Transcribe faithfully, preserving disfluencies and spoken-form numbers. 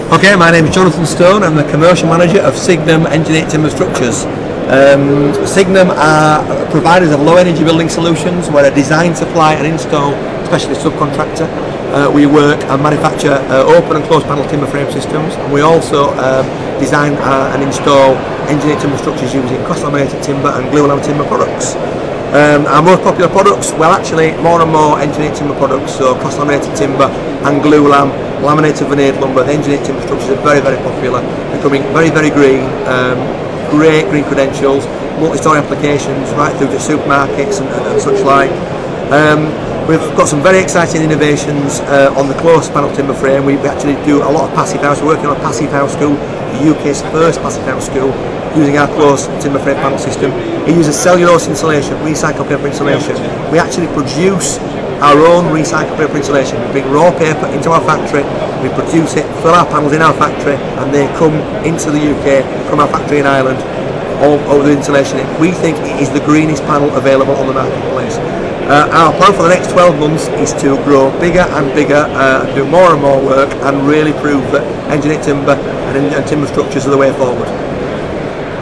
Okay, my name is Jonathan Stone. I'm the Commercial Manager of Signum Engineered Timber Structures. Um, Signum are providers of low energy building solutions. We're a design, supply and install specialist subcontractor. Uh, we work and manufacture uh, open and closed panel timber frame systems, and we also um, design uh, and install engineered timber structures using cross-laminated timber and glue-lam timber products. Um, our most popular products, well actually more and more engineered timber products, so cross-laminated timber and glue-lam, laminated veneered lumber. The engineered timber structures are very very popular, becoming very very green, um, great green credentials, multi-story applications right through to supermarkets and, and, and such like. Um, we've got some very exciting innovations uh, on the closed panel timber frame. We actually do a lot of passive house. We're working on a passive house school, the U K's first passive house school, using our closed timber frame panel system. It uses cellulose insulation, recycled paper insulation. We actually produce our own recycled paper insulation. We bring raw paper into our factory, we produce it, fill our panels in our factory, and they come into the U K from our factory in Ireland, all over the insulation. We think it is the greenest panel available on the marketplace. Uh, our plan for the next twelve months is to grow bigger and bigger, uh, and do more and more work, and really prove that engineered timber and, and timber structures are the way forward.